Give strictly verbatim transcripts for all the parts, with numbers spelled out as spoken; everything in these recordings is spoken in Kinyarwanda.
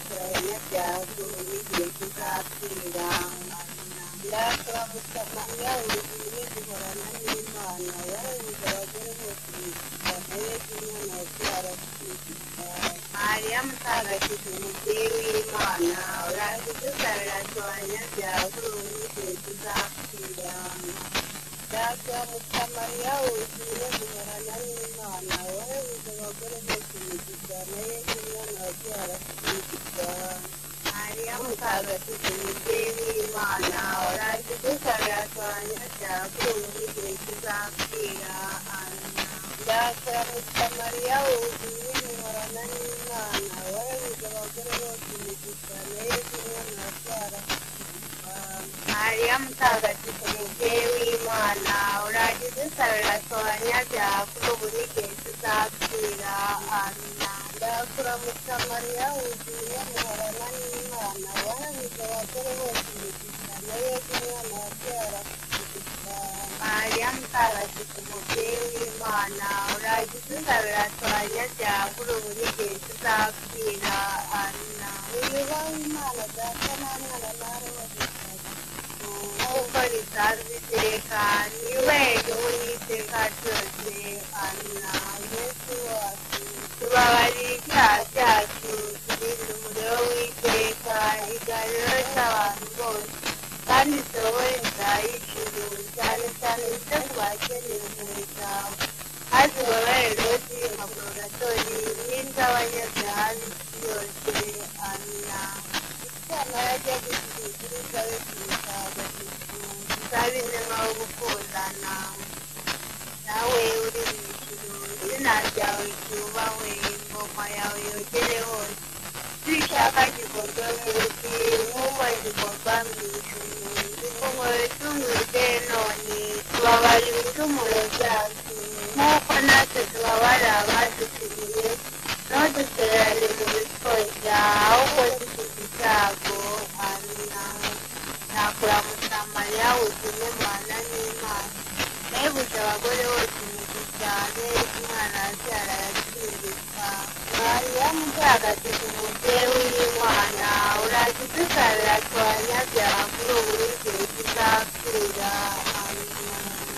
abanyabyago n'igihe kizapfira. Ndakuramuka Mariya wuzuye duhorana n'Imana, warabuze abagore bose imigisha, na Yesu umwana wabyara akikizwa. Mariya mutagatifu mubyeyi w'Imana, uraje udusabira twe abanyabyago n'igihe kizapfira. Ndakuramuka Mariya wuzuye duhorana n'Imana, warabuze abagore bose imigisha, na Yesu umwana wabyara akikizwa. Mariya mutagatifu mubyeyi w'Imana, uraje udusabira twe abanyabyago n'igihe kizapfira. Ndakuramuka Mariya wuzuye duhorana n'Imana, warabuze abagore bose imigisha, na Yesu umwana wabyara akikizwa. Mariya mutagatifu mubyeyi w'Imana, uraje udusabira twe abanyabyago ubu n'igihe tuzapfira. Ndakuramuka Mariya wuzuye duhorana n'Imana, warabuze abagore bose imigisha, na Yesu umwana wabyara akikizwa. Mariya mutagatifu mubyeyi w'Imana, uraje udusabira twe abanyabyago ubu n'igihe tuzapfira. Uyubahe Imana Data na Mwana na Roho Mutagatifu, nk'uko bisanzwe iteka, niwege w'iteka ryose. Yesu wacu, tubabarire ibyaha byacu, turinde umuriro w'iteka, igaruriro ry'abantu bose, kandi tuyobore inzira y'ijuru, cyane cyane ibyo twakeneye impuhwe zawe, maze ubabarire turi mu purgatori n'iz'abanyabyaha b'isi yose. Amina. Icyana yajya gushyikiriza wese mutagatifu, tusabe inema yo gukundana. Nawe uri mu ijuru, izina ryawe ryubahwe, ingoma yawe yogere hose, icyo ushaka gikorwa munsi nk'uko gikorwa mu ijuru. Ifunguro ritungurwe none, tubabarire ibicumuro byacu nk'uko natwe tubabarira abaducumuye, ntudutererane mu bitwoshya, ahubwo dukize icyago. Amina. Ndakuramuka Mariya wuzuye Mwana n'Imana, wahebuje abagore bose imigisha, na Yesu umwana wabyara arakingirwa. Mariya mutagatifu mubyeyi w'Imana, uraje udusabira twe abanyabyaha kuri ubu n'igihe kizapfira. Amina.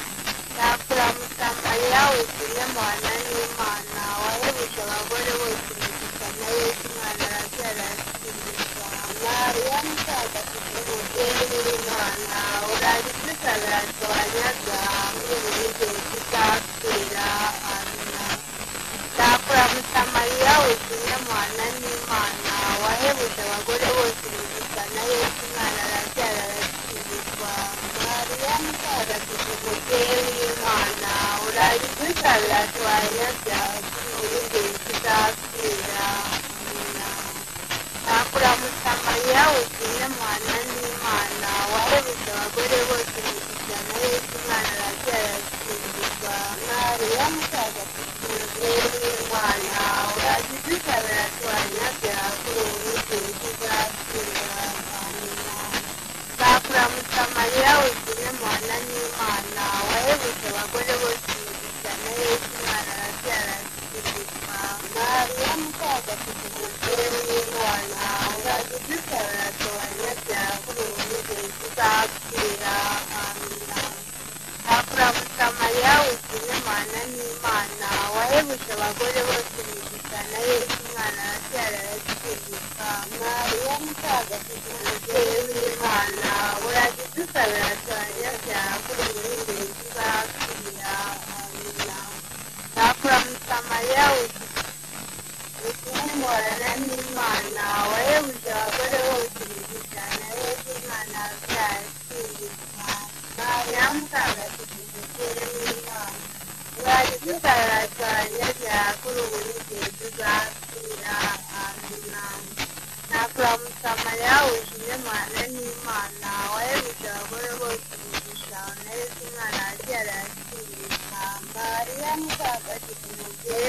Ndakuramuka Mariya wuzuye Mwana n'Imana, wahebuje abagore bose imigisha, na Yesu umwana wabyara arakingirwa. Mariya mutagatifu mubyeyi w'Imana, uraje udusabira twe abanyabyaha kuri ubu n'igihe kizapfira. Amina. Ndakuramuka Mariya wuzuye Mwana n'Imana, wahebuje abagore bose imigisha, na Yesu umwana wabyara arakingirwa. Mariya mutagatifu mubyeyi w'Imana, uraje udusabira twe abanyabyaha kuri ubu n'igihe kizapfira. Amina. Ndakuramuka Mariya wuzuye Mwana n'Imana, wahebuje abagore bose imigisha, na Yesu umwana wabyara arakingirwa. Mariya mutagatifu mubyeyi w'Imana, uraje udusabira twe abanyabyaha kuri ubu n'igihe kizapfira. Amina. Ndakuramuka Mariya wuzuye Mwana n'Imana, wahebuje abagore bose imigisha, na Yesu umwana wabyara arakingirwa. Mariya mutagatifu mubyeyi w'Imana, uraje udusabira twe abanyabyaha kuri ubu n'igihe kizapfira. Amina. Ndakuramuka Mariya wuzuye Mwana n'Imana, wahebuje abagore bose imigisha, na Yesu umwana wabyara arakingirwa. Mariya mutagatifu mubyeyi w'Imana, uraje udusabira twe abanyabyaha kuri ubu n'igihe kizapfira. Amina. Ndakuramuka Mariya wuzuye muhorana n'Imana, wahebuje abagore bose imigisha, na Yesu umwana wabyara arakingirwa. Mariya mutagatifu mubyeyi w'Imana, uraje udusabira twe abanyabyaha kuri ubu n'igihe tuzapfira. Amina. Ndakuramuka Mariya wuzuye Mwana n'Imana, wahebuje abagore bose imigisha, na Yesu umwana wabyara arakingirwa. Mariya mutagatifu mubyeyi